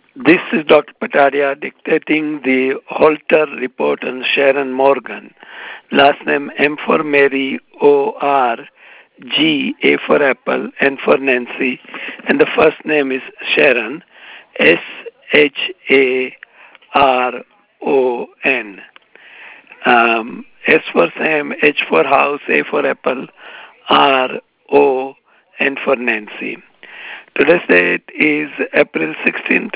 This is Dr. Pataria dictating the Holter report on Sharon Morgan. Last name M for Mary, O R, G, A for Apple, N for Nancy, and the first name is Sharon, Sharon. S for Sam, H for House, A for Apple, R, O, N for Nancy. Today's date is April 16,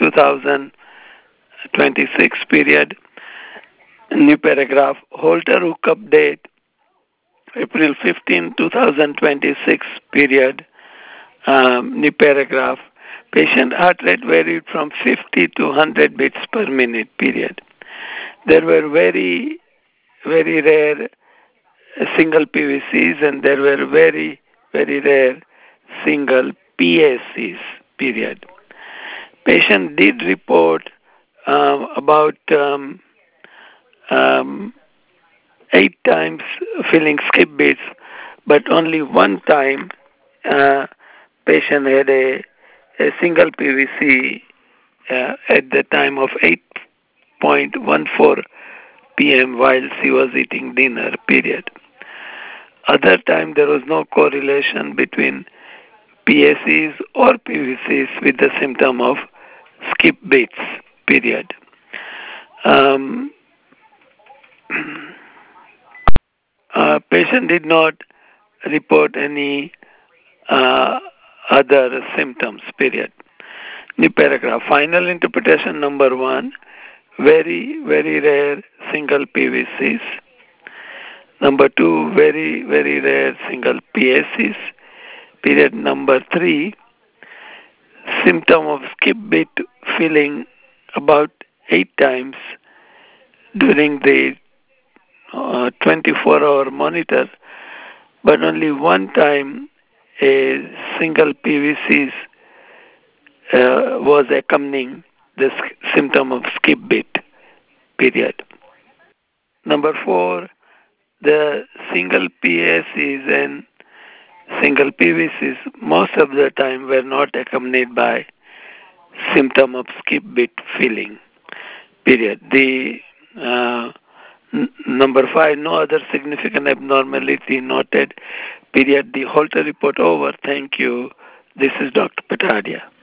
2026, period. New paragraph. Holter hookup date, April 15, 2026, period. New paragraph. Patient heart rate varied from 50 to 100 beats per minute, period. There were very, very rare single PVCs and there were very, very rare single PACs, period. Patient did report about um, 8 times feeling skip beats, but only one time patient had a single PVC at the time of 8:14 p.m. while she was eating dinner, period. Other time there was no correlation between PACs or PVCs with the symptom of skip beats, period. Um, Patient did not report any uh, other symptoms, period. New paragraph. Final interpretation number 1. Very, very rare single PVCs. Number 2. Very, very rare single PACs. Period. Number 3. Symptom of skip beat feeling about 8 times during the 24-hour monitor, but only one time a single PVC was accompanying the symptom of skip beat, period. Number 4, the single PACs and single PVCs most of the time were not accompanied by symptom of skip beat feeling, period. The number 5, no other significant abnormality noted, period. The Holter report over. Thank you. This is Dr. Patadia.